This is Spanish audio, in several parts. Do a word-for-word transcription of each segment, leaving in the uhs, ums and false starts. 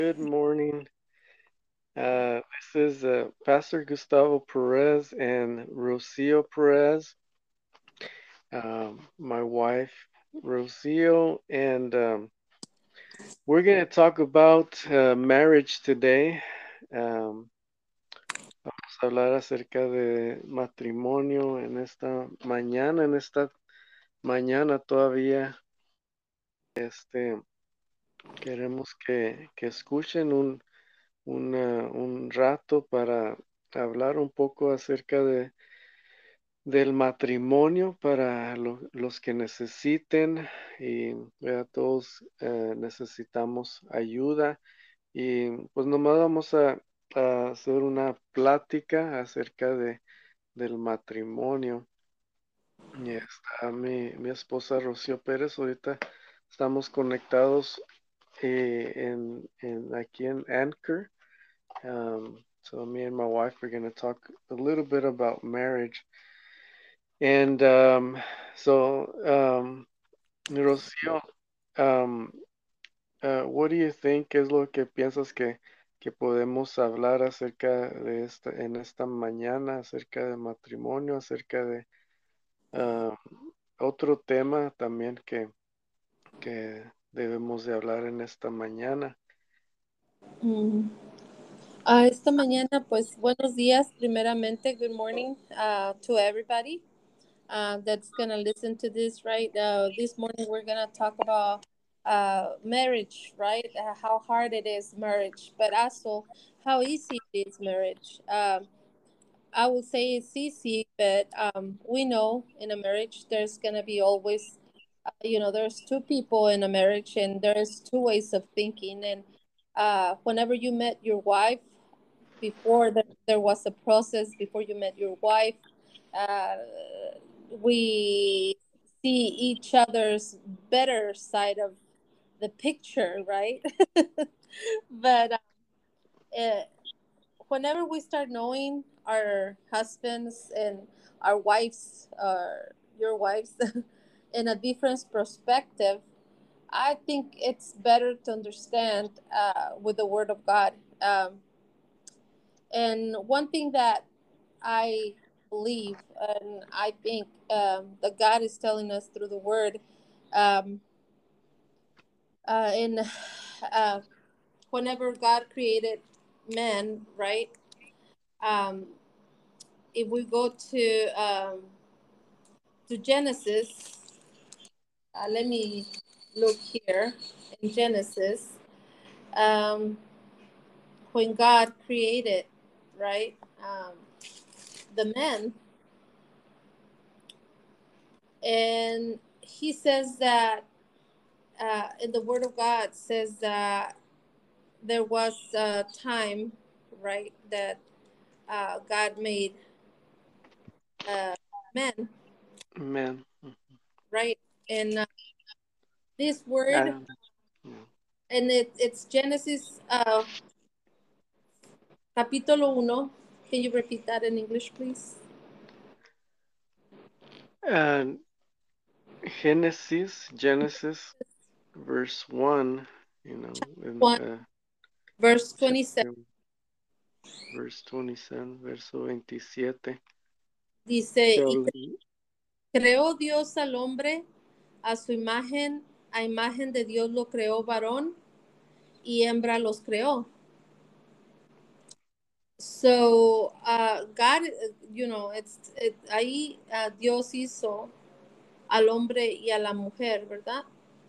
Good morning. Uh, this is uh, Pastor Gustavo Perez and Rocio Perez, um, my wife Rocio, and um, we're going to talk about uh, marriage today. Um, vamos a hablar acerca de matrimonio en esta mañana, en esta mañana todavía. Este, queremos que, que escuchen un, una- un rato para hablar un poco acerca de del matrimonio para lo- los que necesiten y ya todos eh, necesitamos ayuda y pues nomás vamos a, a hacer una plática acerca de del matrimonio. Y está mi, mi esposa Rocío Pérez, ahorita estamos conectados eh, en, en aquí en Anchor. Um, so me and my wife are going to talk a little bit about marriage. And um, so, um, Rocío, um, uh, what do you think? ¿Qué es lo que piensas que, que podemos hablar acerca de esta, en esta mañana, acerca de matrimonio, acerca de ah, otro tema también que, que debemos de hablar en esta mañana? Mm. Ah, esta mañana, pues buenos días, primeramente. Good morning uh, to everybody uh, that's going to listen to this, right? Uh, this morning, we're going to talk about uh, marriage, right? Uh, how hard it is, marriage, but also how easy it is, marriage. Um, I would say it's easy, but um, we know in a marriage, there's going to be always, uh, you know, there's two people in a marriage and there's two ways of thinking. And uh, whenever you met your wife, before there, there was a process before you met your wife, uh, we see each other's better side of the picture, right? but uh, eh, whenever we start knowing our husbands and our wives, or your wives, in a different perspective, I think it's better to understand uh, with the Word of God. Um, and one thing that I believe and I think um, that God is telling us through the Word, um, uh, in uh, whenever God created man, right? Um, if we go to um, to Genesis, uh, let me look here in Genesis. Um, when God created, right, um, the man, and He says that uh, in the Word of God says that there was a time, right, that uh, God made uh, man, Man. right, and uh, this word, Um, and it, it's Genesis uh, capítulo uno. Can you repeat that in English, please? and Genesis, Genesis, verse one, you know, in one, uh, verse twenty-seven. chapter verse twenty-seven, verso veintisiete. Dice, y So, creó Dios al hombre a su imagen, a imagen de Dios lo creó varón y hembra los creó. So, uh, God, uh, you know, it's, it, ahí uh, Dios hizo al hombre y a la mujer, ¿verdad?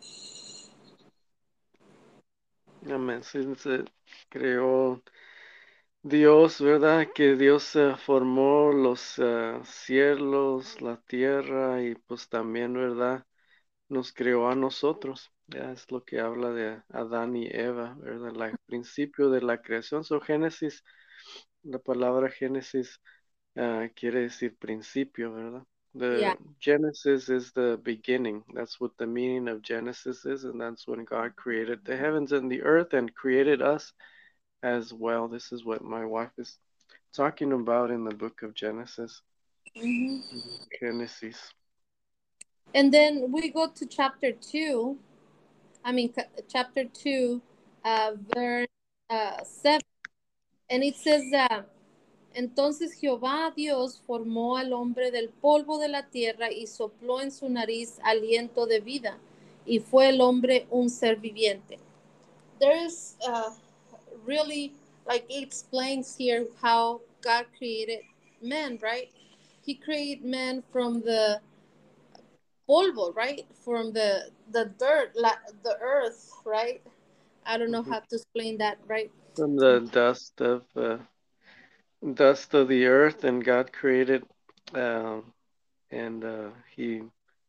amén, sí, se creó Dios, ¿verdad? Que Dios eh, formó los eh, cielos, la tierra y pues también, ¿verdad? Nos creó a nosotros. Ya es lo que habla de Adán y Eva, ¿verdad? El principio de la creación. So, Génesis, la palabra Génesis uh, quiere decir principio, ¿verdad? Yeah. The Genesis is the beginning. That's what the meaning of Genesis is, and that's when God created the heavens and the earth and created us as well. This is what my wife is talking about in the book of Genesis. Mhm. Genesis. And then we go to chapter two. I mean, ca- chapter two, uh, verse. uh, seven, and it says that, entonces Jehová Dios formó al hombre del polvo de la tierra y sopló en su nariz aliento de vida, y fue el hombre un ser viviente. There's uh, really, like, it explains here how God created man, right? He created man from the polvo, right? From the the dirt, la, the earth, right? I don't know Mhm. how to explain that, right? From the dust of uh, dust of the earth, and God created, um, and uh, He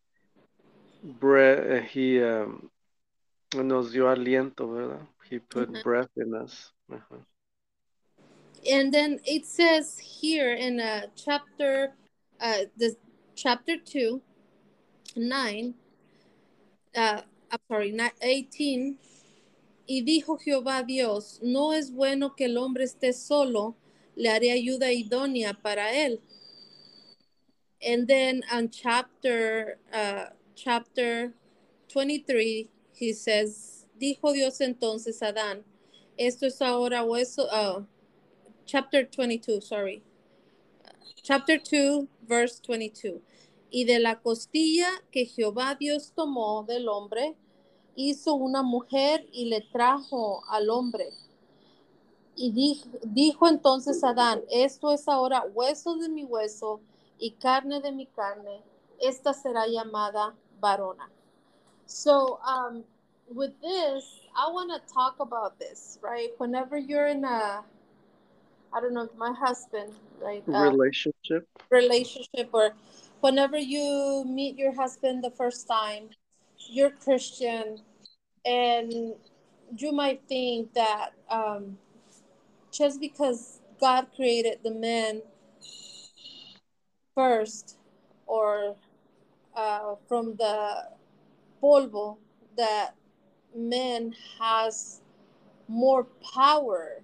breath. He um, nos dio aliento, ¿verdad? He put Mhm. breath in us. Uh-huh. And then it says here in uh, chapter, uh, the chapter two, nine, uh, I'm sorry, eighteen. Y dijo Jehová Dios, no es bueno que el hombre esté solo, le haré ayuda idónea para él. And then on chapter, uh, chapter twenty-three, he says, dijo Dios entonces a Adán, esto es ahora hueso, uh, chapter twenty-two, sorry, chapter two, verse twenty-two. Y de la costilla que Jehová Dios tomó del hombre, hizo una mujer y le trajo al hombre. Y dijo, dijo entonces Adán, esto es ahora hueso de mi hueso y carne de mi carne. Esta será llamada varona. So, um, with this, I want to talk about this, right? Whenever you're in a, I don't know, my husband, right, uh, Relationship. relationship, or whenever you meet your husband the first time, you're Christian, and you might think that um, just because God created the man first, or uh, from the polvo, that man has more power,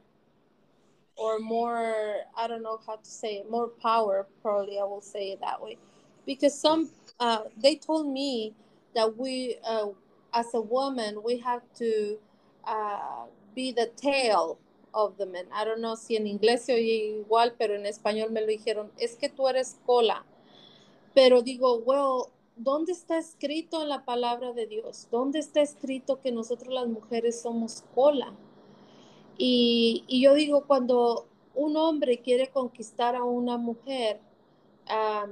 or more, I don't know how to say it, more power, probably I will say it that way. Because some, uh, they told me that we, uh, as a woman, we have to uh, be the tail of the men. I don't know si en inglés se oye igual, pero en español me lo dijeron, es que tú eres cola. Pero digo, well, ¿dónde está escrito en la palabra de Dios? ¿Dónde está escrito que nosotros las mujeres somos cola? Y, y yo digo, cuando un hombre quiere conquistar a una mujer, um,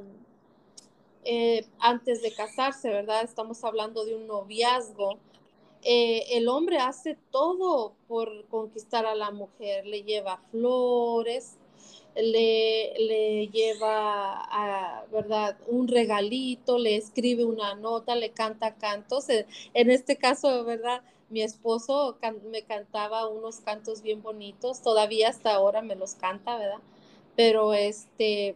eh, antes de casarse, ¿verdad? Estamos hablando de un noviazgo. Eh, el hombre hace todo por conquistar a la mujer, le lleva flores, le, le lleva, a, ¿verdad? Un regalito, le escribe una nota, le canta cantos. En, en este caso, ¿verdad? Mi esposo can, me cantaba unos cantos bien bonitos, todavía hasta ahora me los canta, ¿verdad? Pero este,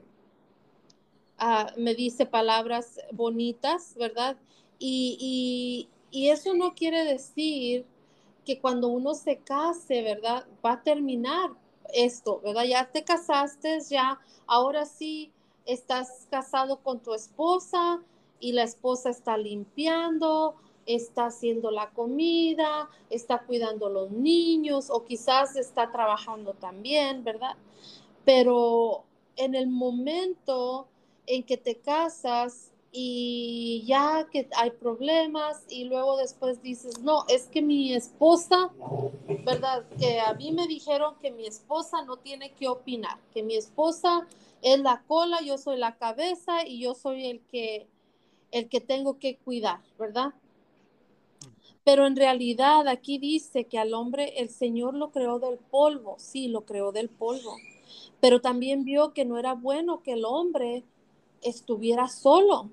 uh, me dice palabras bonitas, ¿verdad? Y, y, y eso no quiere decir que cuando uno se case, ¿verdad? Va a terminar esto, ¿verdad? Ya te casaste, ya, ahora sí estás casado con tu esposa y la esposa está limpiando, está haciendo la comida, está cuidando a los niños o quizás está trabajando también, ¿verdad? Pero en el momento en que te casas y ya que hay problemas y luego después dices, no, es que mi esposa, ¿verdad? Que a mí me dijeron que mi esposa no tiene que opinar, que mi esposa es la cola, yo soy la cabeza y yo soy el que, el que tengo que cuidar, ¿verdad? Pero en realidad aquí dice que al hombre el Señor lo creó del polvo, sí, lo creó del polvo, pero también vio que no era bueno que el hombre estuviera solo.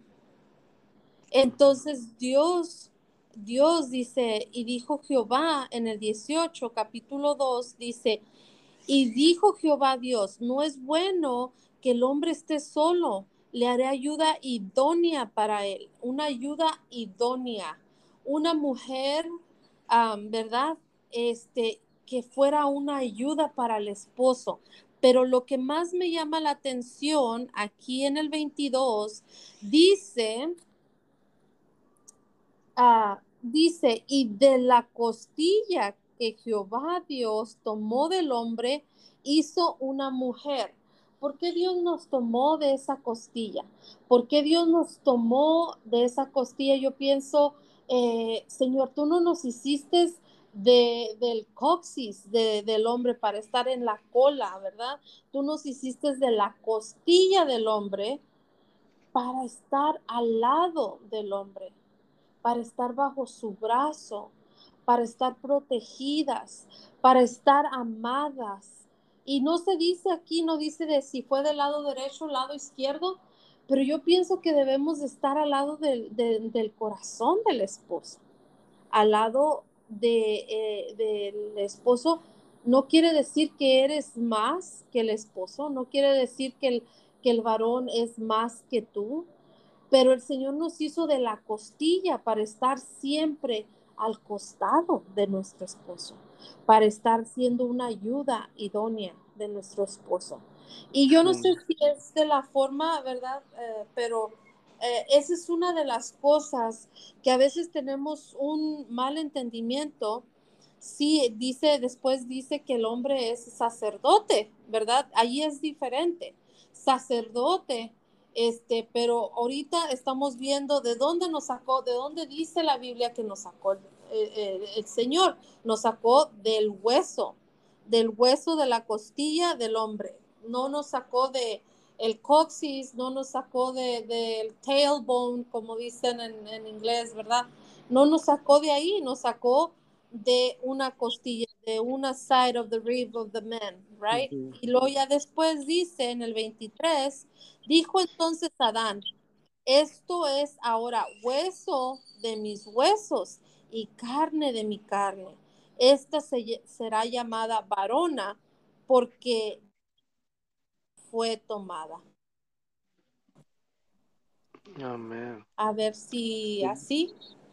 Entonces Dios, Dios dice, y dijo Jehová en el dieciocho, capítulo dos, dice, y dijo Jehová Dios, no es bueno que el hombre esté solo, le haré ayuda idónea para él, una ayuda idónea, una mujer, um, ¿verdad? Este, que fuera una ayuda para el esposo. Pero lo que más me llama la atención aquí en el veintidós, dice, uh, dice, y de la costilla que Jehová Dios tomó del hombre, hizo una mujer. ¿Por qué Dios nos tomó de esa costilla? ¿Por qué Dios nos tomó de esa costilla? Yo pienso, eh, Señor, tú no nos hiciste de, del coxis de, del hombre para estar en la cola, ¿verdad? Tú nos hiciste de la costilla del hombre para estar al lado del hombre, para estar bajo su brazo, para estar protegidas, para estar amadas. Y no se dice aquí, no dice de si fue del lado derecho o lado izquierdo, pero yo pienso que debemos de estar al lado del, del, del corazón del esposo, al lado de, eh, del esposo. No quiere decir que eres más que el esposo, no quiere decir que el, que el varón es más que tú, pero el Señor nos hizo de la costilla para estar siempre al costado de nuestro esposo, para estar siendo una ayuda idónea de nuestro esposo. Y yo no Sí. sé si es de la forma, ¿verdad? Eh, pero eh, esa es una de las cosas que a veces tenemos un mal entendimiento. Sí, dice, después dice que el hombre es sacerdote, ¿verdad? Ahí es diferente. Sacerdote, este, pero ahorita estamos viendo de dónde nos sacó, de dónde dice la Biblia que nos sacó el, el, el Señor. Nos sacó del hueso, del hueso de la costilla del hombre. No nos sacó de el coxis, no nos sacó de, del tailbone, como dicen en, en inglés, ¿verdad? No nos sacó de ahí, nos sacó de una costilla, de una side of the rib of the man, right? Ujú. Y luego ya después dice en el veintitrés, dijo entonces Adán, esto es ahora hueso de mis huesos y carne de mi carne. Esta se, será llamada varona porque fue tomada. Amén. A ver si así.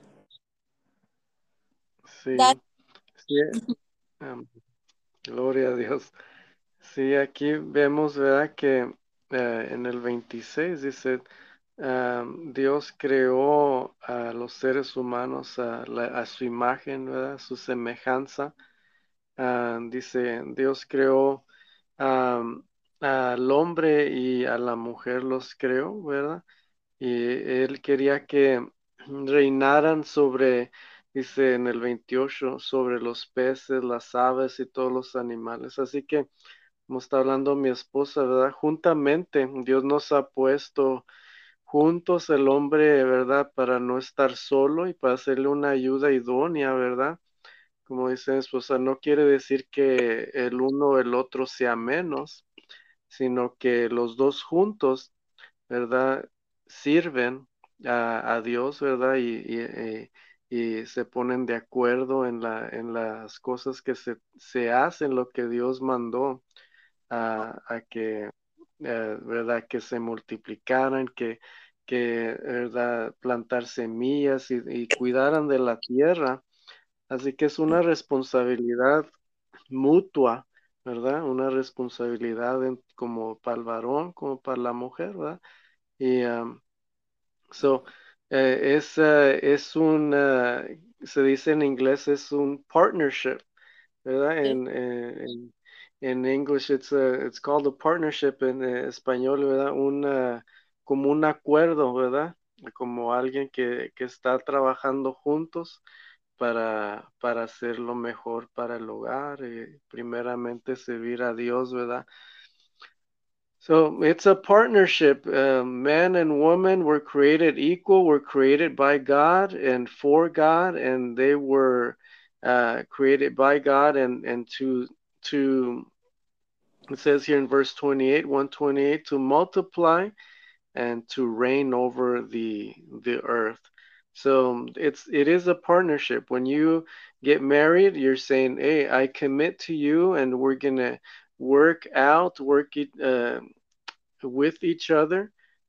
Da, Sí, sí, am, gloria a Dios. Sí, aquí vemos, ¿verdad? Que eh, en el veintiséis dice, am, Dios creó a los seres humanos a, la- a su imagen, ¿verdad? A su semejanza. Ah, dice, Dios creó am, al hombre y a la mujer los creó, ¿verdad? Y él quería que reinaran sobre, dice en el veintiocho, sobre los peces, las aves y todos los animales. Así que, como está hablando mi esposa, ¿verdad? Juntamente, Dios nos ha puesto juntos el hombre, ¿verdad? Para no estar solo y para hacerle una ayuda idónea, ¿verdad? Como dice mi esposa, no quiere decir que el uno o el otro sea menos, sino que los dos juntos, ¿verdad? Sirven a, a Dios, ¿verdad? Y, y, eh, y se ponen de acuerdo en la, en las cosas que se, se hacen, lo que Dios mandó a, a que, eh, ¿verdad? Que se multiplicaran, que, que, ¿verdad? Plantar semillas y, y cuidaran de la tierra. Así que es una responsabilidad mutua, ¿verdad? Una responsabilidad en- como para el varón, como para la mujer, ¿verdad? Y um, so, eh, es, eh, es un, eh, se dice en inglés, es un partnership, ¿verdad? sí. En, eh, en, en English, it's, a- it's called a partnership, en eh, español, ¿verdad? Un, eh, como un acuerdo, ¿verdad? Como alguien que, que está trabajando juntos para, para hacer lo mejor para el hogar y primeramente servir a Dios, ¿verdad? So it's a partnership. Uh, man and woman were created equal, were created by God and for God, and they were uh, created by God and, and to to it says here in verse twenty-eight, one twenty-eight, to multiply and to reign over the the earth. So it's it is a partnership. When you get married, you're saying, "Hey, I commit to you, and we're gonna work out, work it uh, with each other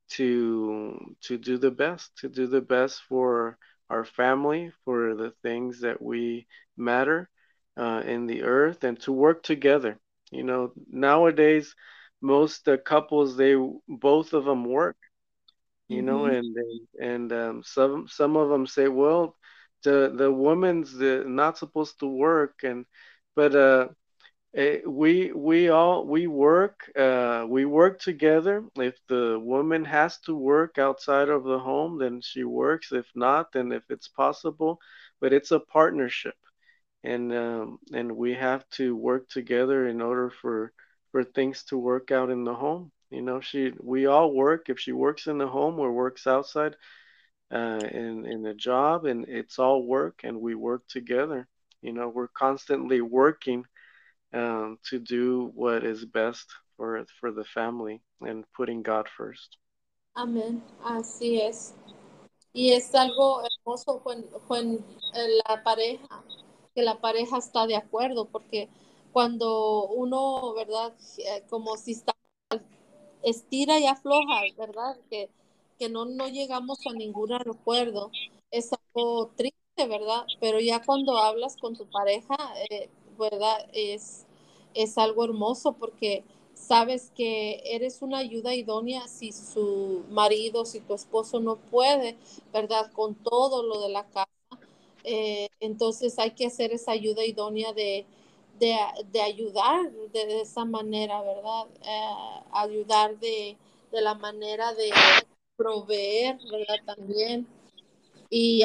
to to do the best, to do the best for our family, for the things that we matter uh, in the earth, and to work together." You know, nowadays most uh, couples they both of them work, you know, Ujú. and and, and um, some some of them say, well, the the woman's the, not supposed to work, and but uh, eh, we we all we work uh, we work together. If the woman has to work outside of the home, then she works. If not, then if it's possible, but it's a partnership, and um, and we have to work together in order for for things to work out in the home. You know, she we all work. If she works in the home or works outside uh, in in a job, and it's all work, and we work together. You know, we're constantly working um, to do what is best for for the family and putting God first. Amén, así es. Y es algo hermoso cuando, cuando la pareja, que la pareja está de acuerdo, porque cuando uno, ¿verdad? Eh, Como si está estira y afloja, ¿verdad? Que, que no, no llegamos a ningún acuerdo. Es algo triste, ¿verdad? Pero ya cuando hablas con tu pareja, eh, ¿verdad? Es, es algo hermoso porque sabes que eres una ayuda idónea si su marido, si tu esposo no puede, ¿verdad? Con todo lo de la casa. Eh, entonces hay que hacer esa ayuda idónea de, de, de ayudar de, de, esa manera, ¿verdad? Eh, ayudar de, de, la manera de proveer, ¿verdad? También. Y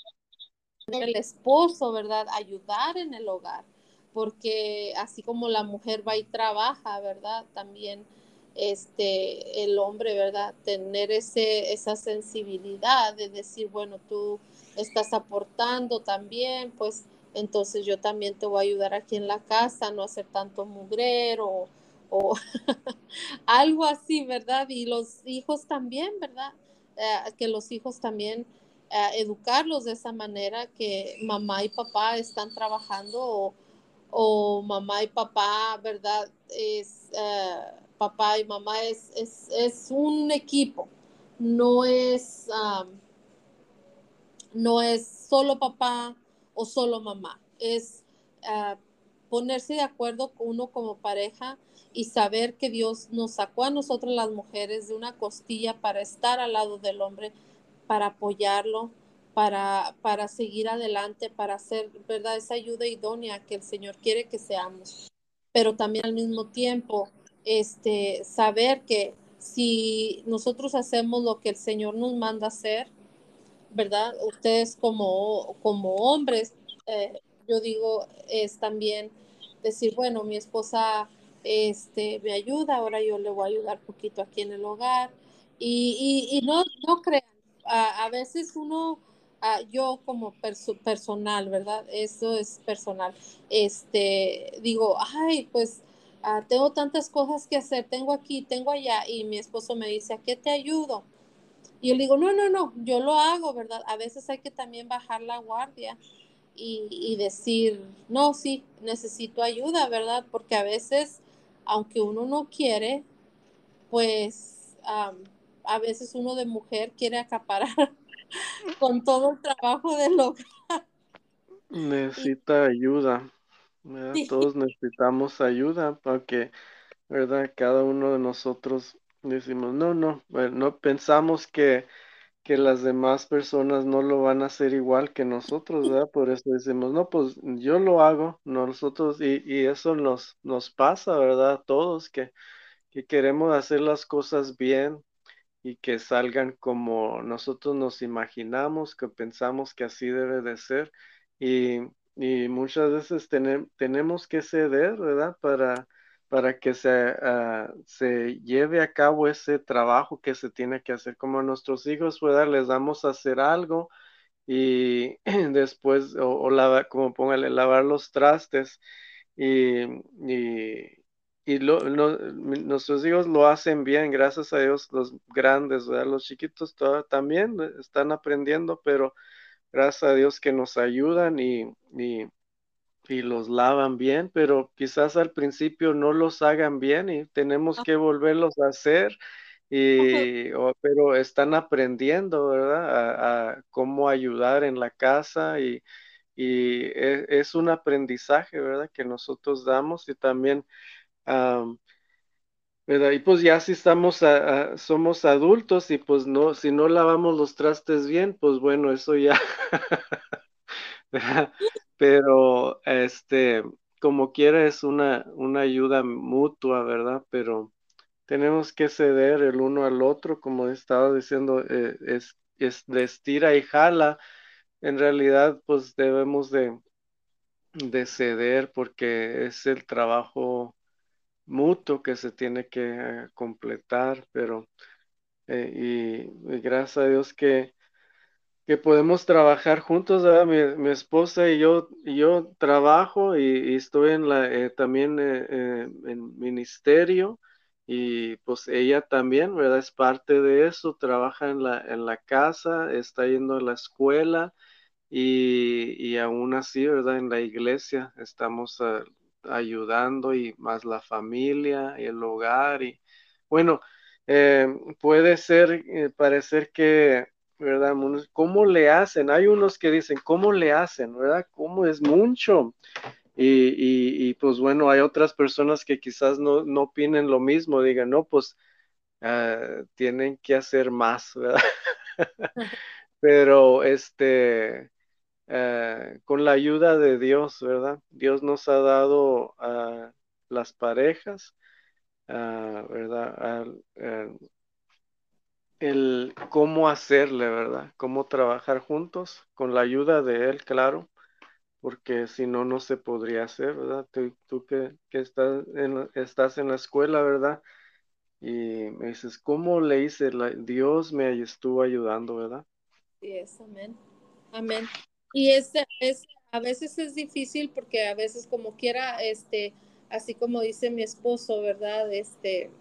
el esposo, ¿verdad? Ayudar en el hogar, porque así como la mujer va y trabaja, ¿verdad? También este, el hombre, ¿verdad? Tener ese, esa sensibilidad de decir, bueno, tú estás aportando también, pues entonces yo también te voy a ayudar aquí en la casa, no hacer tanto mugrero o algo así, ¿verdad? Y los hijos también, ¿verdad? Eh, que los hijos también eh, educarlos de esa manera que mamá y papá están trabajando o, o mamá y papá, ¿verdad? Es, eh, papá y mamá es, es, es un equipo, no es, um, no es solo papá o solo mamá, es uh, ponerse de acuerdo con uno como pareja y saber que Dios nos sacó a nosotros las mujeres de una costilla para estar al lado del hombre, para apoyarlo, para, para seguir adelante, para hacer, ¿verdad? Esa ayuda idónea que el Señor quiere que seamos. Pero también al mismo tiempo, este, saber que si nosotros hacemos lo que el Señor nos manda hacer, ¿verdad? Ustedes como, como hombres, eh, yo digo, es también decir, bueno, mi esposa este, me ayuda, ahora yo le voy a ayudar poquito aquí en el hogar. Y, y, y no, no crean, a, a veces uno, a, yo como perso personal, ¿verdad? Eso es personal. Este, digo, ay, pues ah, tengo tantas cosas que hacer, tengo aquí, tengo allá, y mi esposo me dice, ¿a qué te ayudo? Y yo le digo, no, no, no, yo lo hago, ¿verdad? A veces hay que también bajar la guardia y, y decir, no, sí, necesito ayuda, ¿verdad? Porque a veces, aunque uno no quiere, pues um, a veces uno de mujer quiere acaparar con todo el trabajo del hogar. Y Necesita ayuda, ¿verdad? sí, Todos necesitamos ayuda porque, ¿verdad? Cada uno de nosotros decimos, no, no, bueno, no pensamos que, que las demás personas no lo van a hacer igual que nosotros, ¿verdad? Por eso decimos, no, pues yo lo hago, nosotros, y, y eso nos, nos pasa, ¿verdad? A todos que, que queremos hacer las cosas bien y que salgan como nosotros nos imaginamos, que pensamos que así debe de ser. Y, y muchas veces tenem- tenemos que ceder, ¿verdad? Para, para que se, ah, se lleve a cabo ese trabajo que se tiene que hacer. Como a nuestros hijos, ¿verdad? Les damos a hacer algo y después, o, o lava- como póngale, lavar los trastes y, y, y lo- lo- mi- nuestros hijos lo hacen bien, gracias a Dios, los grandes, ¿verdad? Los chiquitos toda- también están aprendiendo, pero gracias a Dios que nos ayudan y, y, y los lavan bien, pero quizás al principio no los hagan bien y tenemos que volverlos a hacer. Y, o- pero están aprendiendo, ¿verdad? A, a cómo ayudar en la casa y, y e- es, un aprendizaje, ¿verdad? Que nosotros damos y también, am, ¿verdad? Y pues ya si estamos, a- a- somos adultos y pues no, si no lavamos los trastes bien, pues bueno, eso ya, Pero, este, como quiera es una, una ayuda mutua, ¿verdad? Pero tenemos que ceder el uno al otro, como estaba diciendo, eh, es, es de estira y jala. En realidad, pues debemos de, de ceder porque es el trabajo mutuo que se tiene que eh, completar, pero eh, y, y gracias a Dios que, que podemos trabajar juntos, ¿verdad? Mi, mi esposa y yo, y yo trabajo y, y estoy en la, eh, también eh, eh, en ministerio y pues ella también, ¿verdad? Es parte de eso, trabaja en la, en la casa, está yendo a la escuela y, y aún así, ¿verdad? En la iglesia estamos ah, ayudando y más la familia y el hogar y bueno, eh, puede ser, eh, parecer que, ¿verdad? Unos- ¿Cómo le hacen? Hay unos que dicen, ¿cómo le hacen? ¿Verdad? ¿Cómo es mucho? Y, y, y, pues bueno, hay otras personas que quizás no, no opinen lo mismo, digan, no, pues ah, tienen que hacer más, ¿verdad? Pero este eh, con la ayuda de Dios, ¿verdad? Dios nos ha dado a las parejas, ah, ¿verdad? Al- eh, el cómo hacerle, ¿verdad? Cómo trabajar juntos con la ayuda de Él, claro, porque si no, no se podría hacer, ¿verdad? Tú, tú que, que estás en, estás en la escuela, ¿verdad? Y me dices, ¿cómo le hice? La- Dios me estuvo ayudando, ¿verdad? Sí, es, amén. Amén. Y es, es, a veces es difícil porque a veces como quiera, este, así como dice mi esposo, ¿verdad? Este,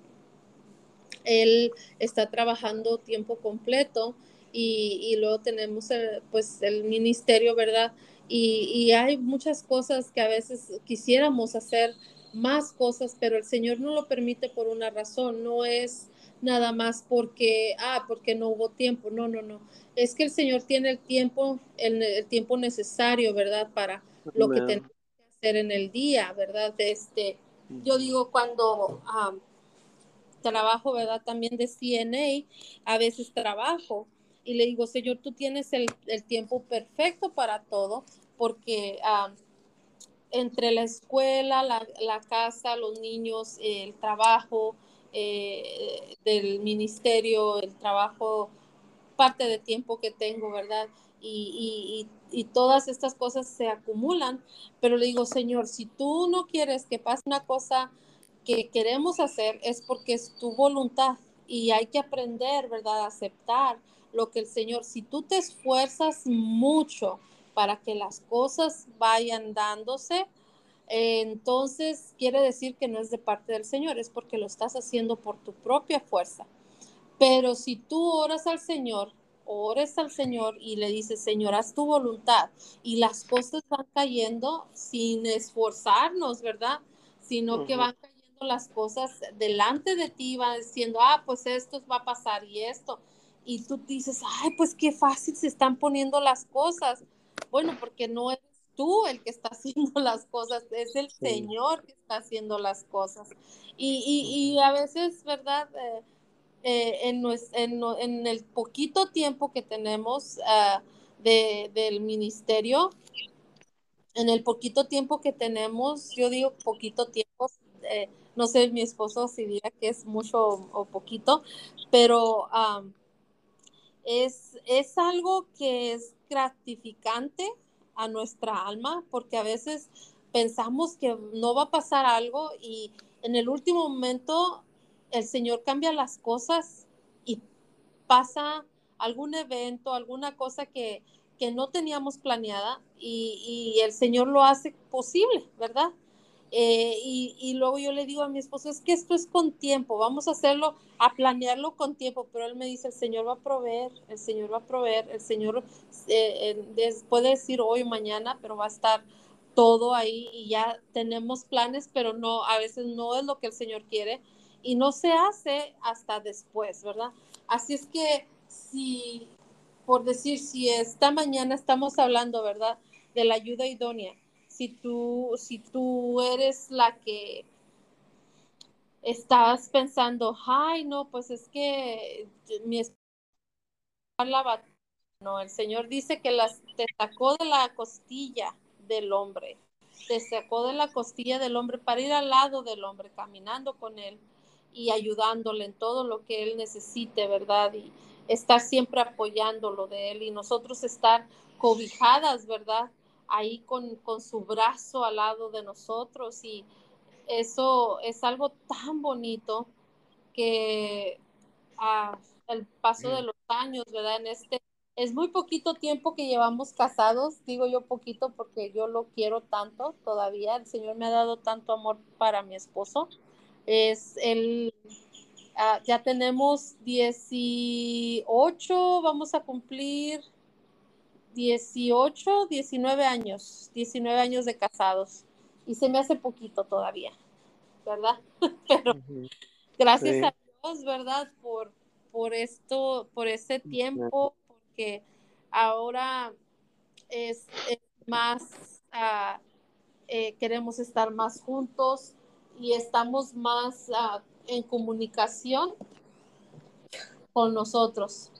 él está trabajando tiempo completo y, y luego tenemos el, pues el ministerio, ¿verdad? Y, y hay muchas cosas que a veces quisiéramos hacer más cosas, pero el Señor no lo permite por una razón, no es nada más porque, ah, porque no hubo tiempo, no, no, no, es que el Señor tiene el tiempo, el, el tiempo necesario, ¿verdad? Para lo que tenemos Amén. que hacer en el día, ¿verdad? Este, yo digo cuando um, trabajo, ¿verdad? También de C N A, a veces trabajo y le digo, Señor, tú tienes el, el tiempo perfecto para todo, porque um, entre la escuela, la, la, casa, los niños, eh, el trabajo eh, del ministerio, el trabajo, parte de tiempo que tengo, ¿verdad? Y, y, y, y todas estas cosas se acumulan, pero le digo, Señor, si tú no quieres que pase una cosa que queremos hacer, es porque es tu voluntad y hay que aprender, ¿verdad? A aceptar lo que el Señor, si tú te esfuerzas mucho para que las cosas vayan dándose, eh, entonces quiere decir que no es de parte del Señor, es porque lo estás haciendo por tu propia fuerza. Pero si tú oras al Señor, ores al Señor y le dices, Señor, haz tu voluntad y las cosas van cayendo sin esforzarnos, ¿verdad? Sino que Ujú. van cayendo las cosas delante de ti, van diciendo, ah, pues esto va a pasar y esto. Y tú dices, ay, pues qué fácil se están poniendo las cosas. Bueno, porque no eres tú el que está haciendo las cosas, es el Sí. Señor que está haciendo las cosas. Y, y, y Ujú. a veces, ¿verdad? Eh, eh, en, en, en, el poquito tiempo que tenemos uh, de, del ministerio, en el poquito tiempo que tenemos, yo digo poquito tiempo, eh, no sé mi esposo si diría que es mucho o, o poquito, pero um, es, es algo que es gratificante a nuestra alma, porque a veces pensamos que no va a pasar algo y en el último momento el Señor cambia las cosas y pasa algún evento, alguna cosa que, que no teníamos planeada y, y, el Señor lo hace posible, ¿verdad? Eh, y, y, luego yo le digo a mi esposo, es que esto es con tiempo, vamos a hacerlo, a planearlo con tiempo, pero él me dice, el Señor va a proveer, el Señor va a proveer, el Señor eh, eh, puede decir hoy o mañana, pero va a estar todo ahí y ya tenemos planes, pero no, a veces no es lo que el Señor quiere y no se hace hasta después, ¿verdad? Así es que si, por decir, si esta mañana estamos hablando, ¿verdad? De la ayuda idónea, si tú, si tú eres la que estás pensando, ay, no, pues es que mi esposa la batalla, No, el Señor dice que las, te sacó de la costilla del hombre, te sacó de la costilla del hombre para ir al lado del hombre, caminando con él y ayudándole en todo lo que él necesite, ¿verdad? Y estar siempre apoyándolo de él y nosotros estar cobijadas, ¿verdad? Ahí con, con su brazo al lado de nosotros y eso es algo tan bonito que a el paso de los años, ¿verdad? En este, es muy poquito tiempo que llevamos casados, digo yo poquito porque yo lo quiero tanto todavía, el Señor me ha dado tanto amor para mi esposo, es el, uh, ya tenemos dieciocho, vamos a cumplir dieciocho, diecinueve años, diecinueve años de casados, y se me hace poquito todavía, ¿verdad? Pero Ujú. gracias Sí, a Dios, ¿verdad? Por, por esto, por ese tiempo, porque ahora es, es más, uh, eh, queremos estar más juntos y estamos más uh, en comunicación con nosotros.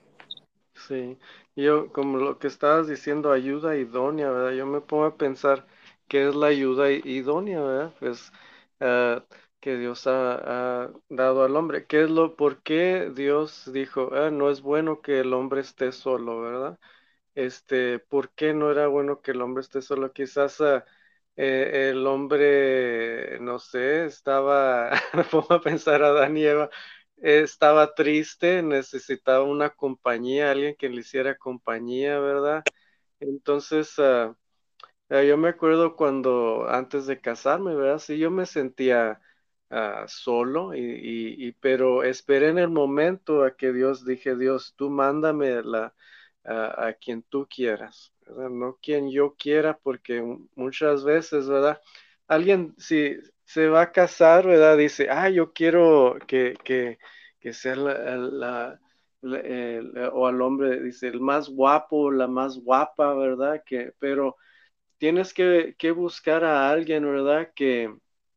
sí. Yo, como lo que estabas diciendo, ayuda idónea, ¿verdad? Yo me pongo a pensar qué es la ayuda i- idónea, ¿verdad? Pues ah, que Dios ha, ha dado al hombre. ¿Qué es lo, por qué Dios dijo, "Ah, no es bueno que el hombre esté solo, ¿verdad? Este, ¿por qué no era bueno que el hombre esté solo? Quizás ah, eh, el hombre, no sé, estaba, me pongo a pensar a Adán y Eva, eh, estaba triste, necesitaba una compañía, alguien que le hiciera compañía, ¿verdad? Entonces, ah, eh, yo me acuerdo cuando antes de casarme, ¿verdad? Sí, yo me sentía ah, solo, y, y- y- pero esperé en el momento a que Dios, dije, Dios, tú mándame la, a, a quien tú quieras, ¿verdad? No quien yo quiera, porque mu- muchas veces, ¿verdad? Alguien, si se va a casar, ¿verdad? Dice, ah, yo quiero que, que, que sea la, la- la- el- o al hombre, dice, el más guapo, la más guapa, ¿verdad? Que, pero tienes que, que buscar a alguien, ¿verdad? Que,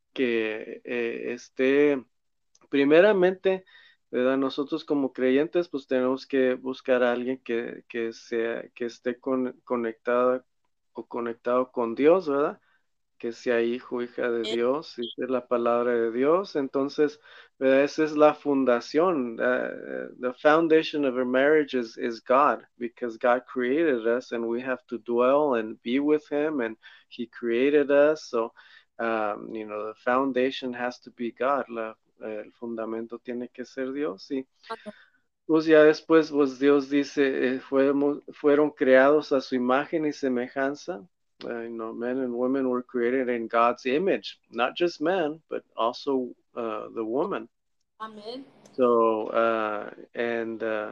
que eh, esté, primeramente, ¿verdad? Nosotros como creyentes, pues tenemos que buscar a alguien que, que sea, que esté con, conectada o conectado con Dios, ¿verdad? Que sea hijo, hija de Dios, dice la palabra de Dios. Entonces, ¿verdad? Esa es la fundación. Uh, the foundation of a marriage is, is God, because God created us and we have to dwell and be with Him, and He created us. So, um, you know, the foundation has to be God. La, el fundamento tiene que ser Dios. Y pues ya después, pues Dios dice, eh, fuéramos- fueron creados a su imagen y semejanza. Uh, you know, men and women were created in God's image, not just man, but also uh, the woman. Amén. So, uh, and uh,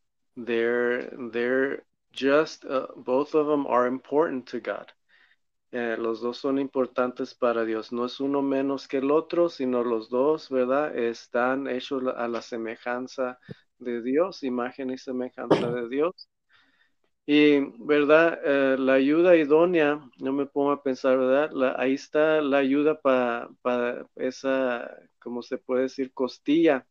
they're they're just uh, both of them are important to God. Eh, los dos son importantes para Dios. No es uno menos que el otro, sino los dos, ¿verdad? Están hechos a la semejanza de Dios, imagen y semejanza de Dios. Y, ¿verdad? Eh, la ayuda idónea, no me pongo a pensar, ¿verdad? La- ahí está la ayuda para esa, ¿cómo se puede decir? Costilla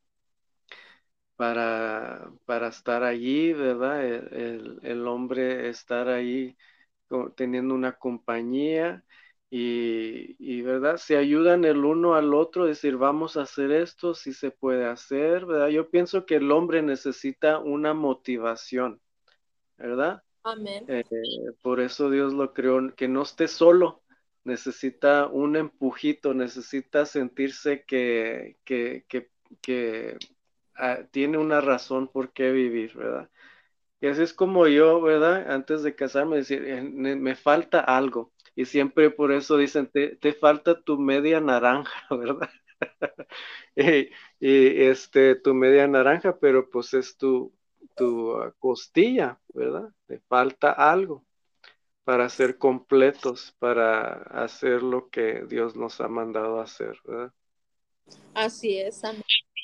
para, para estar allí, ¿verdad? El, el- el hombre estar ahí co- teniendo una compañía y, y, ¿verdad? Se ayudan el uno al otro, decir, vamos a hacer esto, si se puede hacer, ¿verdad? Yo pienso que el hombre necesita una motivación, ¿verdad? Amén. Eh, por eso Dios lo creó, que no esté solo, necesita un empujito, necesita sentirse que, que, que, que ah, tiene una razón por qué vivir, ¿verdad? Y así es como yo, ¿verdad? Antes de casarme, decir, "Eh, me, me falta algo". Y siempre por eso dicen, te, te falta tu media naranja, ¿verdad? Y, y, este, tu media naranja, pero pues es tu, tu ah, costilla, ¿verdad? Te falta algo para ser completos, para hacer lo que Dios nos ha mandado a hacer, ¿verdad? Así es, amén.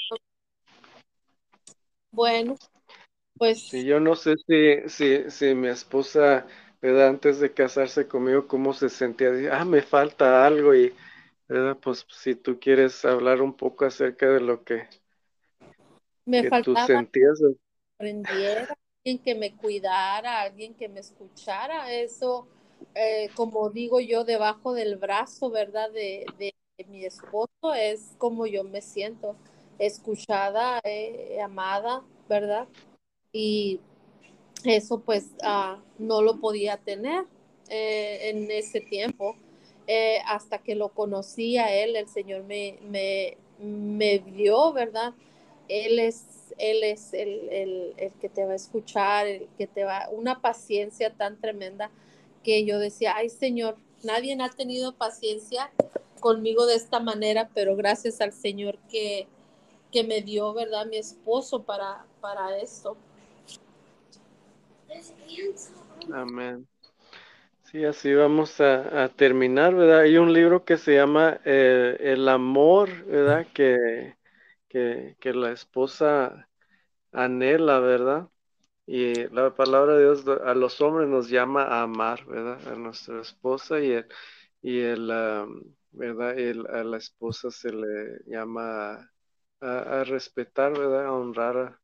Bueno, Sí, pues yo no sé si, si, si mi esposa, ¿verdad? Antes de casarse conmigo, cómo se sentía. Dice, ah, me falta algo y, ¿verdad? Pues si tú quieres hablar un poco acerca de lo que, me que tú faltaba sentías. que aprendiera. alguien que me cuidara, alguien que me escuchara. Eso, eh, como digo yo, debajo del brazo, ¿verdad? De, de, de mi esposo es como yo me siento, escuchada, eh, amada, ¿verdad? Y eso pues uh, no lo podía tener eh, en ese tiempo. Eh, hasta que lo conocí a él, el Señor me, me, me vio, ¿verdad? Él es, él es el, el, el que te va a escuchar, el que te va, una paciencia tan tremenda que yo decía, ay Señor, nadie ha tenido paciencia conmigo de esta manera, pero gracias al Señor que, que me dio, ¿verdad? Mi esposo para, para esto. Amén. Sí, así vamos a, a terminar, ¿verdad? Hay un libro que se llama eh, El amor, ¿verdad? Que, que, que la esposa anhela, ¿verdad? Y la palabra de Dios a los hombres nos llama a amar, ¿verdad? A nuestra esposa y el, y el, um, ¿verdad? El, a la esposa se le llama a, a- a respetar, ¿verdad? A honrar a,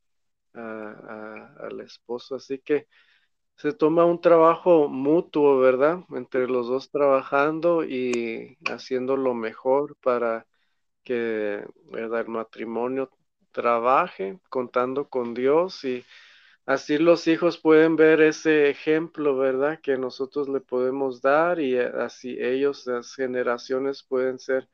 a- a- al esposo. Así que se toma un trabajo mutuo, ¿verdad? Entre los dos trabajando y haciendo lo mejor para que, ¿verdad? El matrimonio trabaje contando con Dios y así los hijos pueden ver ese ejemplo, ¿verdad? Que nosotros le podemos dar y eh, así ellos, las generaciones pueden ser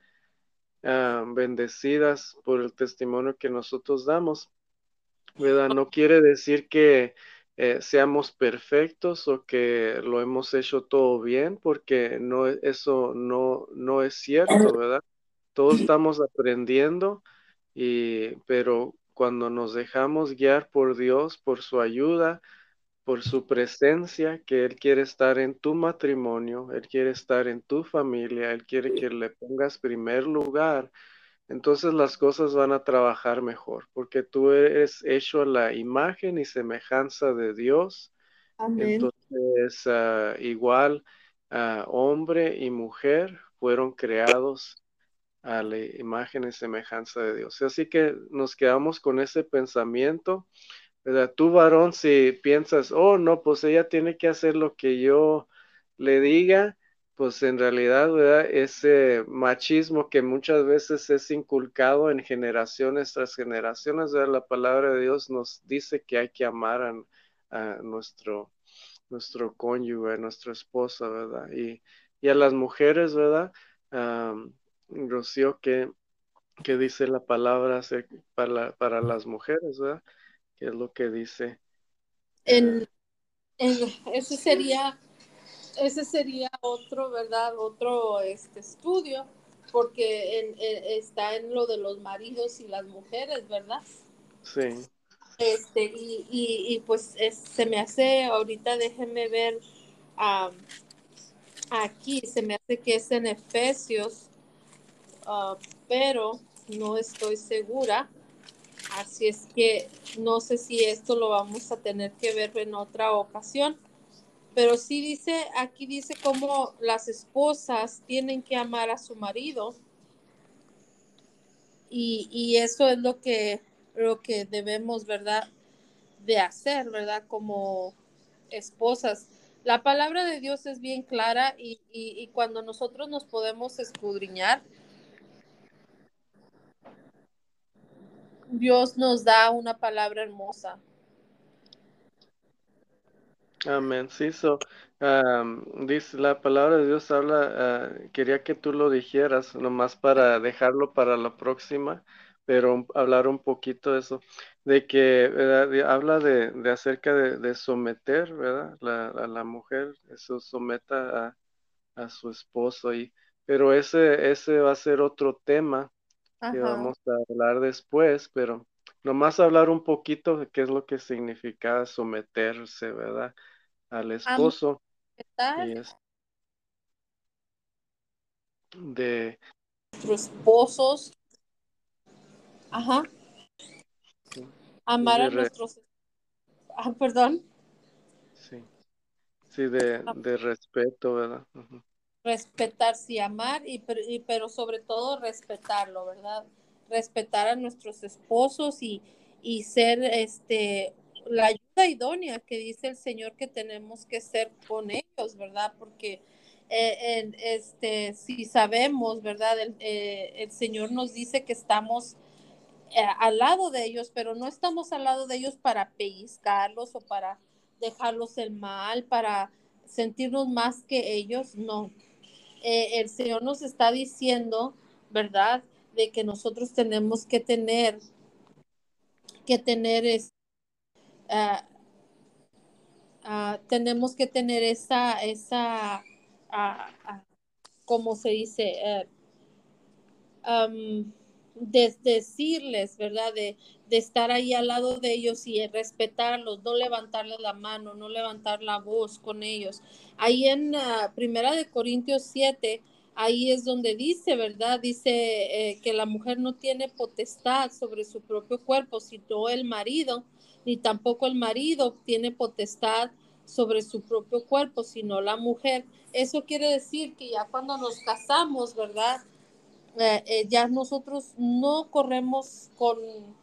ah, bendecidas por el testimonio que nosotros damos, ¿verdad? No quiere decir que eh, seamos perfectos o que lo hemos hecho todo bien, porque no, e- eso no, no es cierto, ¿verdad? Todos estamos aprendiendo, y, pero cuando nos dejamos guiar por Dios, por su ayuda, por su presencia, que Él quiere estar en tu matrimonio, Él quiere estar en tu familia, Él quiere que le pongas primer lugar, entonces las cosas van a trabajar mejor, porque tú eres hecho a la imagen y semejanza de Dios. Amén. Entonces, ah, igual, ah, hombre y mujer fueron creados a la imagen y semejanza de Dios. Así que nos quedamos con ese pensamiento, ¿verdad? Tú, varón, si piensas, oh, no, pues ella tiene que hacer lo que yo le diga, pues en realidad, ¿verdad? Ese machismo que muchas veces es inculcado en generaciones tras generaciones, ¿verdad? La palabra de Dios nos dice que hay que amar a, a nuestro, nuestro cónyuge, a nuestra esposa, ¿verdad? Y, y a las mujeres, ¿verdad? Um, Rocío, ¿qué, qué dice la palabra para, para las mujeres, ¿verdad? ¿Qué es lo que dice? Uh, En, en, ese sería, ese sería otro, ¿verdad? Otro este estudio, porque en, en, está en lo de los maridos y las mujeres, ¿verdad? sí, Este, y, y, y pues es, se me hace, ahorita déjenme ver, um, aquí se me hace que es en Efesios, uh, pero no estoy segura. Así es que no sé si esto lo vamos a tener que ver en otra ocasión, pero sí dice, aquí dice cómo las esposas tienen que amar a su marido y, y eso es lo que, lo que debemos, ¿verdad? De hacer, ¿verdad? Como esposas. La palabra de Dios es bien clara y, y, y cuando nosotros nos podemos escudriñar, Dios nos da una palabra hermosa. amén. Sí, so, um, dice la palabra de Dios habla, ah, quería que tú lo dijeras, nomás para dejarlo para la próxima, pero un- hablar un poquito de eso, de que, ¿verdad? De- habla de, de acerca de, de someter, ¿verdad? La, a la mujer, eso someta a, a su esposo, y, pero ese, ese va a ser otro tema que Ajá. vamos a hablar después, pero nomás hablar un poquito de qué es lo que significa someterse, ¿verdad? Al esposo Amar y es de, nuestros esposos, ajá, sí, y amar a de, re- nuestros, ah, perdón, sí, sí, de, de respeto, ¿verdad? Ujú. respetar, sí, amar, y, y, pero sobre todo respetarlo, ¿verdad? Respetar a nuestros esposos y, y ser este, la ayuda idónea que dice el Señor que tenemos que ser con ellos, ¿verdad? Porque eh, en, este, si sabemos, ¿verdad? El, eh, el Señor nos dice que estamos eh, al lado de ellos, pero no estamos al lado de ellos para pellizcarlos o para dejarlos el mal, para sentirnos más que ellos, no. Eh, el Señor nos está diciendo, ¿verdad? De que nosotros tenemos que tener, que tener es, uh, uh, tenemos que tener esa, esa, uh, uh, ¿cómo se dice? Uh, um, de decirles, ¿verdad? De, de estar ahí al lado de ellos y respetarlos, no levantarles la mano, no levantar la voz con ellos. Ahí en uh, Primera de Corintios siete, ahí es donde dice, ¿verdad? Dice eh, que la mujer no tiene potestad sobre su propio cuerpo, sino el marido, ni tampoco el marido tiene potestad sobre su propio cuerpo, sino la mujer. Eso quiere decir que ya cuando nos casamos, ¿verdad? Eh, eh, ya nosotros no corremos con,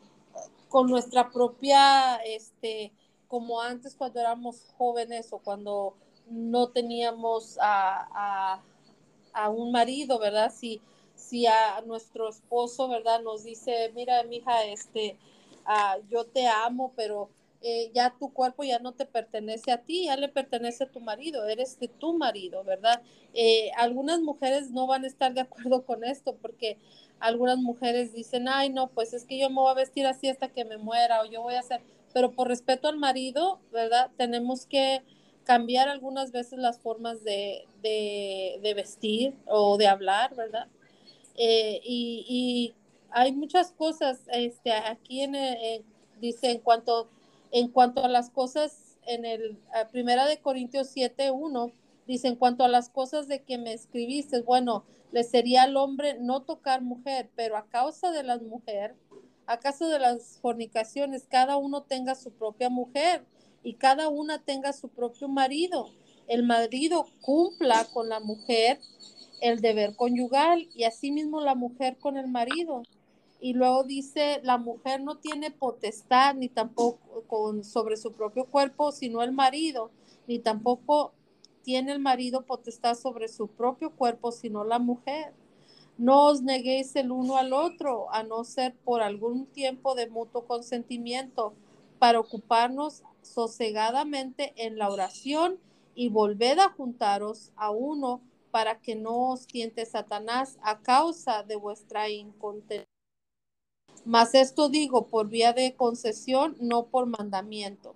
con nuestra propia, este, como antes cuando éramos jóvenes o cuando no teníamos a, a, a un marido, ¿verdad? Si, si a nuestro esposo, ¿verdad? Nos dice, mira, mija, este, uh, yo te amo, pero eh, ya tu cuerpo ya no te pertenece a ti, ya le pertenece a tu marido, eres de tu marido, ¿verdad? Eh, algunas mujeres no van a estar de acuerdo con esto porque algunas mujeres dicen, ay, no, pues es que yo me voy a vestir así hasta que me muera o yo voy a hacer, pero por respeto al marido, ¿verdad? Tenemos que cambiar algunas veces las formas de, de, de vestir o de hablar, ¿verdad? Eh, y, y, hay muchas cosas este, aquí en, en, dice en cuanto, en cuanto a las cosas en el a Primera de Corintios siete uno dice en cuanto a las cosas de que me escribiste, bueno, le sería al hombre no tocar mujer, pero a causa de las mujeres, a causa de las fornicaciones, cada uno tenga su propia mujer y cada una tenga su propio marido. El marido cumpla con la mujer el deber conyugal y asimismo la mujer con el marido. Y luego dice, la mujer no tiene potestad ni tampoco con, sobre su propio cuerpo, sino el marido, ni tampoco tiene el marido potestad sobre su propio cuerpo, sino la mujer. No os neguéis el uno al otro, a no ser por algún tiempo de mutuo consentimiento, para ocuparnos sosegadamente en la oración y volved a juntaros a uno para que no os tiente Satanás a causa de vuestra incontinencia. Mas esto digo por vía de concesión, no por mandamiento.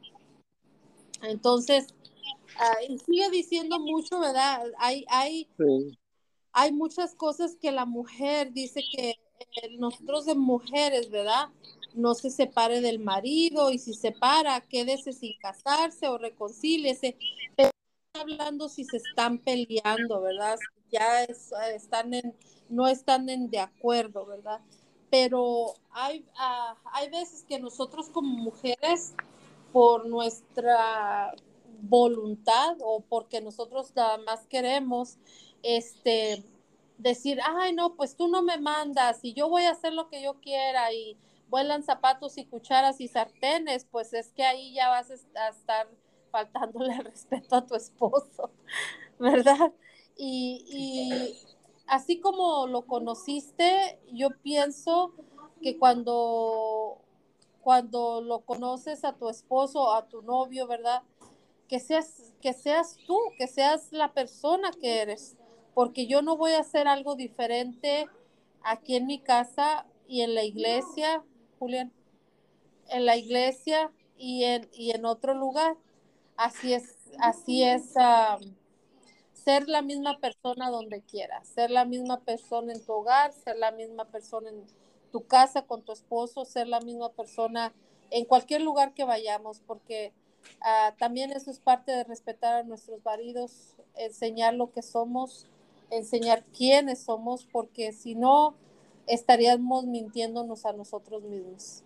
Entonces, uh, y sigue diciendo mucho, ¿verdad? Hay, hay, Sí. hay muchas cosas que la mujer dice que eh, nosotros de mujeres, ¿verdad? No se separe del marido y si se separa, quédese sin casarse o reconcíliese. Pero hablando si se están peleando, ¿verdad? Ya es, están en, no están en de acuerdo, ¿verdad? Pero hay, uh, hay veces que nosotros como mujeres, por nuestra voluntad o porque nosotros nada más queremos, este, decir, ay, no, pues tú no me mandas y yo voy a hacer lo que yo quiera y vuelan zapatos y cucharas y sartenes, pues es que ahí ya vas a estar faltándole el respeto a tu esposo, ¿verdad? Y, y así como lo conociste, yo pienso que cuando, cuando lo conoces a tu esposo, a tu novio, ¿verdad? Que seas, que seas tú, que seas la persona que eres, porque yo no voy a hacer algo diferente aquí en mi casa y en la iglesia, Julián, en la iglesia y en, y en otro lugar. Así es, así es. Um, ser la misma persona donde quieras, ser la misma persona en tu hogar, ser la misma persona en tu casa con tu esposo, ser la misma persona en cualquier lugar que vayamos, porque uh, también eso es parte de respetar a nuestros maridos, enseñar lo que somos, enseñar quiénes somos, porque si no, estaríamos mintiéndonos a nosotros mismos.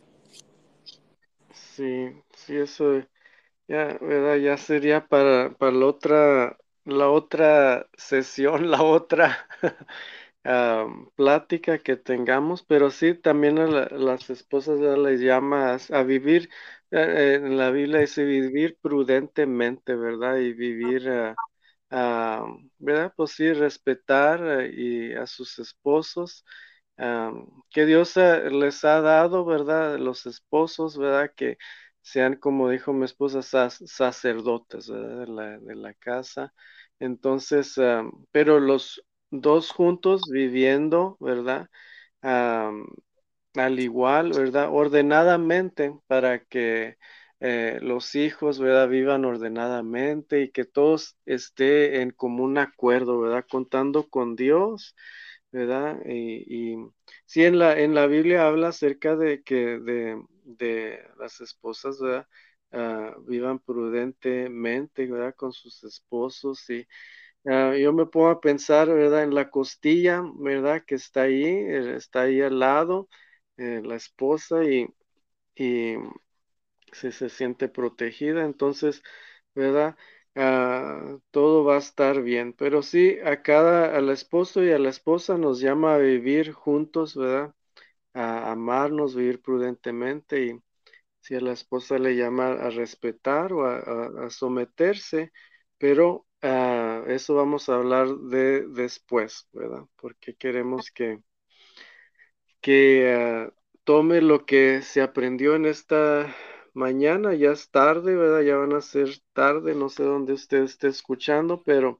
Sí, sí, eso ya, ¿verdad? Ya sería para, para la otra, la otra sesión, la otra, am, plática que tengamos, pero sí también a la- las esposas ya les llamas a vivir, eh, eh, en la Biblia dice vivir prudentemente, ¿verdad? Y vivir, ah, ah, ¿verdad? Pues sí, respetar eh, y a sus esposos, am, que Dios eh, les ha dado, ¿verdad? Los esposos, ¿verdad? Que sean, como dijo mi esposa, sac- sacerdotes, ¿verdad? De la, de la casa. Entonces, am, pero los dos juntos viviendo, ¿verdad? Am, al igual, ¿verdad? Ordenadamente para que eh, los hijos, ¿verdad? Vivan ordenadamente y que todos esté en común acuerdo, ¿verdad? Contando con Dios, ¿verdad? Y, y sí, en la, en la Biblia habla acerca de que de, de las esposas, ¿verdad? Ah, vivan prudentemente, ¿verdad? Con sus esposos y ah, yo me pongo a pensar, ¿verdad? En la costilla, ¿verdad? Que está ahí, eh, está ahí al lado, eh, la esposa y, y si se siente protegida, entonces, ¿verdad? Ah, todo va a estar bien. Pero sí, a cada, al esposo y a la esposa nos llama a vivir juntos, ¿verdad? A amarnos, vivir prudentemente y si a la esposa le llama a respetar o a, a- a someterse, pero ah, eso vamos a hablar de después, ¿verdad? Porque queremos que, que ah, tome lo que se aprendió en esta mañana, ya es tarde, ¿verdad? Ya van a ser tarde, no sé dónde usted esté escuchando, pero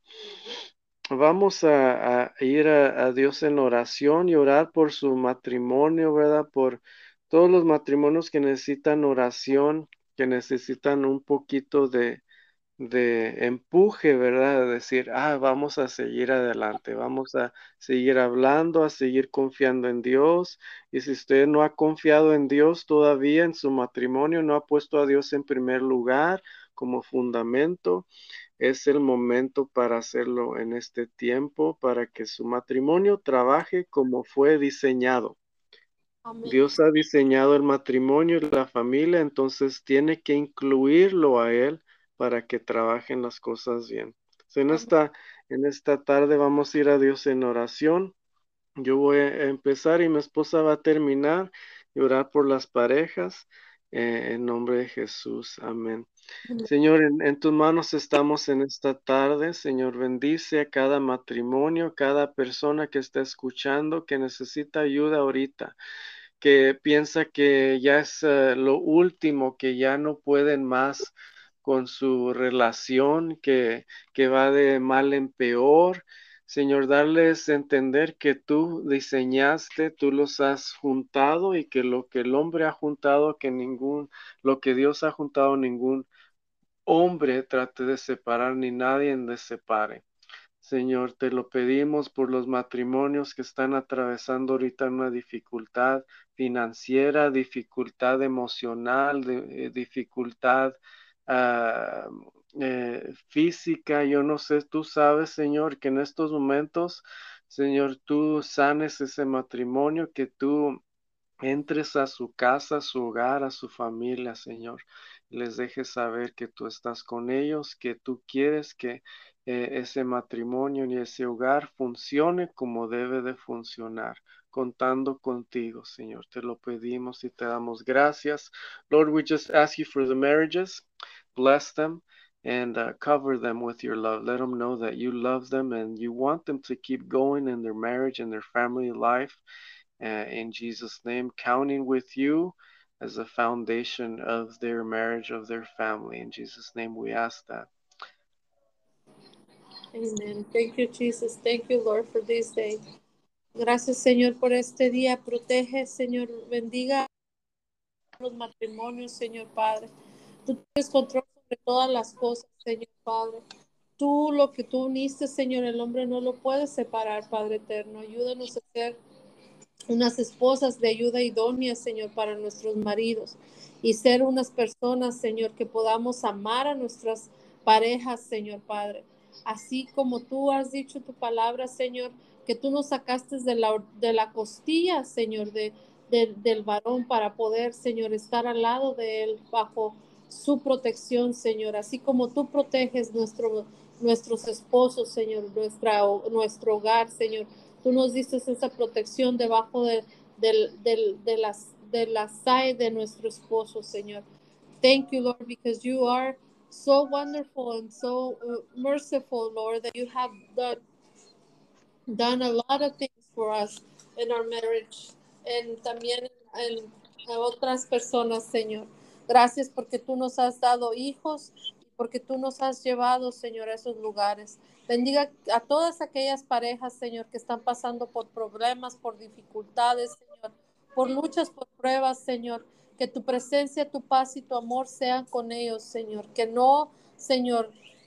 vamos a, a ir a, a Dios en oración y orar por su matrimonio, ¿verdad? Por todos los matrimonios que necesitan oración, que necesitan un poquito de, de empuje, ¿verdad? De decir, ah, vamos a seguir adelante, vamos a seguir hablando, a seguir confiando en Dios. Y si usted no ha confiado en Dios todavía en su matrimonio, no ha puesto a Dios en primer lugar como fundamento, es el momento para hacerlo en este tiempo, para que su matrimonio trabaje como fue diseñado. Amén. Dios ha diseñado el matrimonio y la familia, entonces tiene que incluirlo a él para que trabajen las cosas bien. So, en Amén. esta, en esta tarde vamos a ir a Dios en oración. Yo voy a empezar y mi esposa va a terminar y orar por las parejas. Eh, en nombre de Jesús. Amén. Señor, en, en tus manos estamos en esta tarde. Señor, bendice a cada matrimonio, cada persona que está escuchando, que necesita ayuda ahorita, que piensa que ya es eh, lo último, que ya no pueden más con su relación, que, que va de mal en peor. Señor, darles a entender que tú diseñaste, tú los has juntado y que lo que el hombre ha juntado, que ningún, lo que Dios ha juntado, ningún hombre trate de separar, ni nadie de separe. Señor, te lo pedimos por los matrimonios que están atravesando ahorita una dificultad financiera, dificultad emocional, de- eh, dificultad ah, eh, física. Yo no sé, tú sabes, Señor, que en estos momentos, Señor, tú sanes ese matrimonio, que tú entres a su casa, a su hogar, a su familia, Señor. Les dejes saber que tú estás con ellos, que tú quieres que eh, ese matrimonio y ese hogar funcione como debe de funcionar, contando contigo, Señor. Te lo pedimos y te damos gracias. Lord, we just ask you for the marriages. Bless them and uh, cover them with your love. Let them know that you love them and you want them to keep going in their marriage and their family life. Uh, in Jesus' name, counting with you as the foundation of their marriage, of their family. In Jesus' name, we ask that. Amen. Thank you, Jesus. Thank you, Lord, for this day. Gracias, Señor, por este día. Protege, Señor, bendiga los matrimonios, Señor Padre. Tú tienes control sobre todas las cosas, Señor Padre. Tú lo que tú uniste, Señor, el hombre no lo puede separar, Padre eterno. Ayúdanos a ser unas esposas de ayuda idónea, Señor, para nuestros maridos y ser unas personas, Señor, que podamos amar a nuestras parejas, Señor Padre. Así como tú has dicho tu palabra, Señor, que tú nos sacaste de la, de la costilla, Señor, de, de, del varón para poder, Señor, estar al lado de él bajo su protección, Señor, así como tú proteges nuestro, nuestros esposos, Señor, nuestra, nuestro hogar, Señor. Tú nos diste esa protección debajo de, del, del, de, las, de la side de nuestro esposo, Señor. Thank you, Lord, because you are so wonderful and so uh, merciful, Lord, that you have done done a lot of things for us in our marriage and también en, en otras personas, Señor. Gracias porque tú nos has dado hijos y porque tú nos has llevado, Señor, a esos lugares. Bendiga a todas aquellas parejas, Señor, que están pasando por problemas, por dificultades, Señor, por luchas, por pruebas, Señor. Que tu presencia, tu paz y tu amor sean con ellos, Señor. Que no, Señor,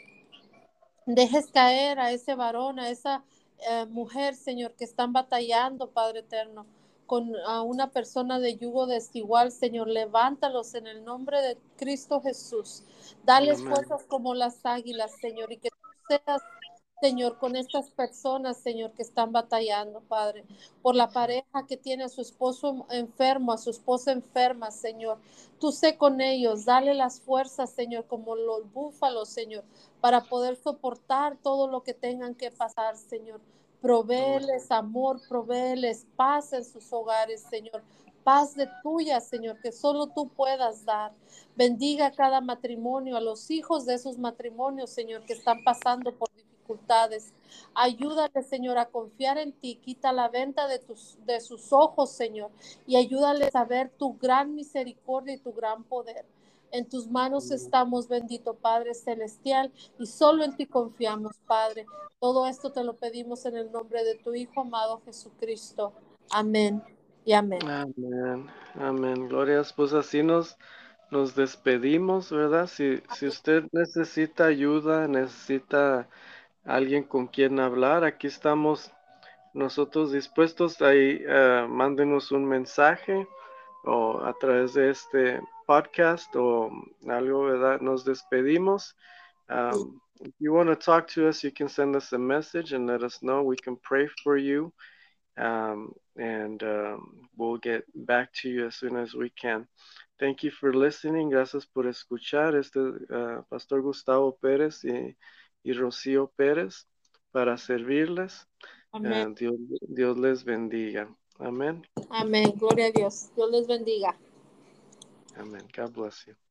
dejes caer a ese varón, a esa eh, mujer, Señor, que están batallando, Padre eterno, con a una persona de yugo desigual, Señor. Levántalos en el nombre de Cristo Jesús. Dales Amén. fuerzas como las águilas, Señor, y que tú seas, Señor, con estas personas, Señor, que están batallando, Padre, por la pareja que tiene a su esposo enfermo, a su esposa enferma, Señor. Tú sé con ellos, dale las fuerzas, Señor, como los búfalos, Señor, para poder soportar todo lo que tengan que pasar, Señor. Amén. Provéeles amor, provéeles paz en sus hogares, Señor. Paz de tuya, Señor, que solo tú puedas dar. Bendiga cada matrimonio, a los hijos de esos matrimonios, Señor, que están pasando por dificultades. Ayúdale, Señor, a confiar en ti. Quita la venta de, tus, de sus ojos, Señor, y ayúdales a ver tu gran misericordia y tu gran poder. En tus manos estamos, bendito Padre Celestial, y solo en ti confiamos, Padre. Todo esto te lo pedimos en el nombre de tu Hijo amado Jesucristo. Amén y amén. Amén. Amén. Glorias, pues así nos, nos despedimos, ¿verdad? Si, si usted necesita ayuda, necesita alguien con quien hablar, aquí estamos nosotros dispuestos. Ahí eh, mándenos un mensaje o a través de este podcast o algo, ¿verdad? Nos despedimos. Um, if you want to talk to us, you can send us a message and let us know. We can pray for you. Um, and um, we'll get back to you as soon as we can. Thank you for listening. Gracias por escuchar. Este uh, Pastor Gustavo Pérez y, y Rocío Pérez para servirles. Amén. Uh, Dios, Dios les bendiga. Amén. Amén. Gloria a Dios. Dios les bendiga. Amen. God bless you.